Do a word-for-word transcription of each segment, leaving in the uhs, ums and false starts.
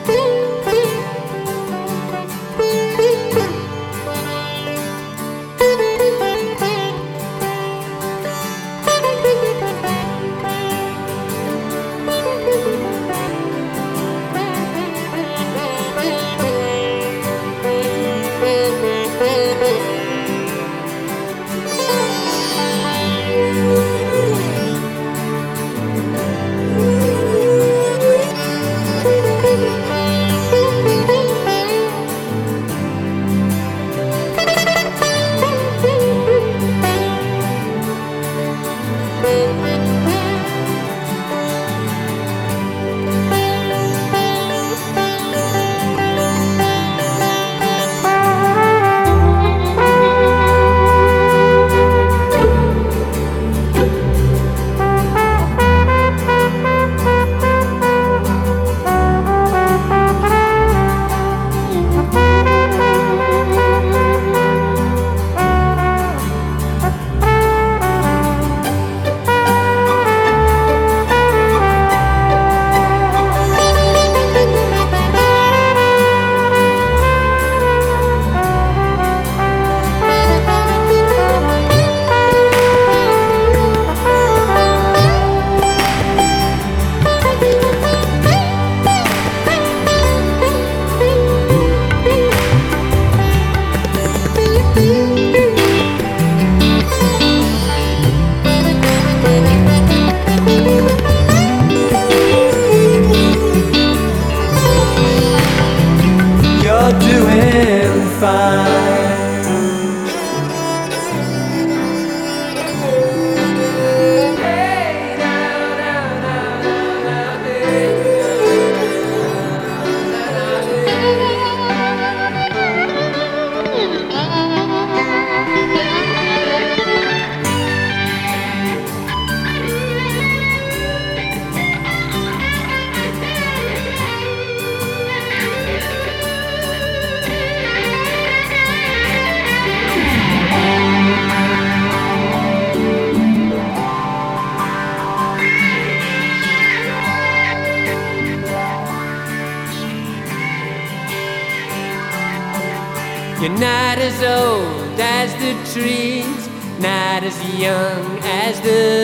You're not as old as the trees, not as young as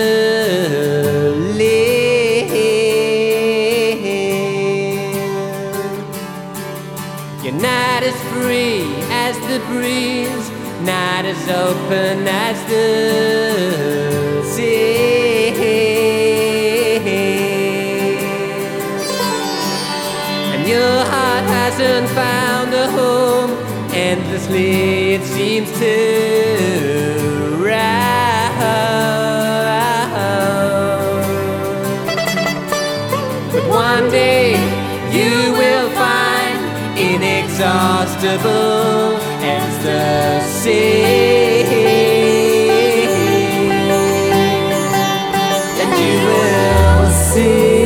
the land. You're not as free as the breeze, not as open as the sea. And your heart hasn't found a home. Endlessly it seems to round. But one day you will find inexhaustible as the sea, and you will see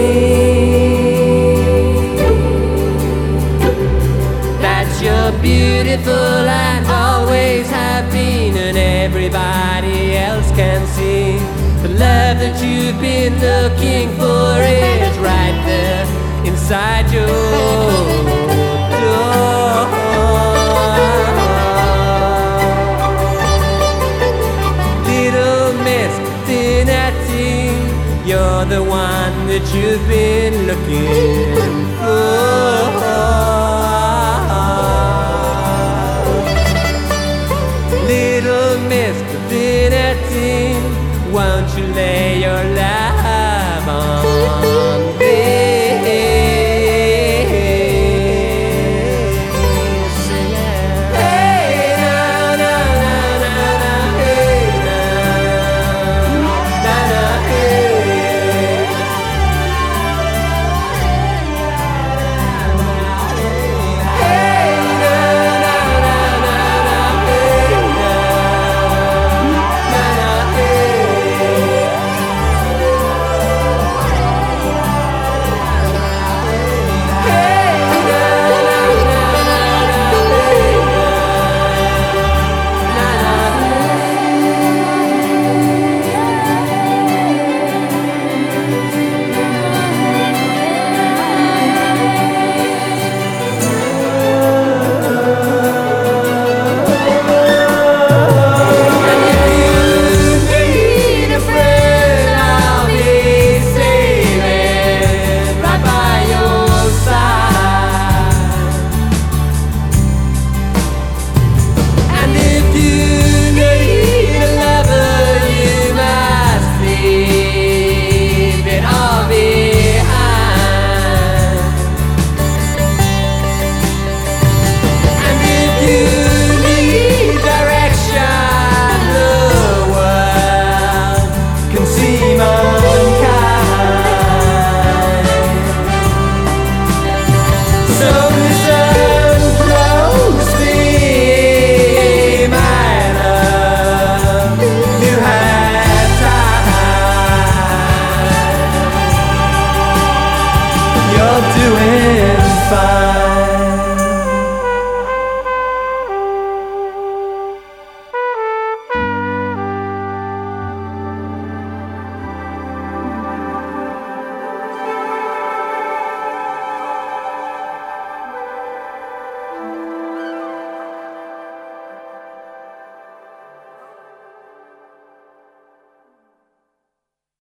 you're beautiful and always have been, and everybody else can see the love that you've been looking for is right there inside your door. Little Miss Dinati, you're the one that you've been looking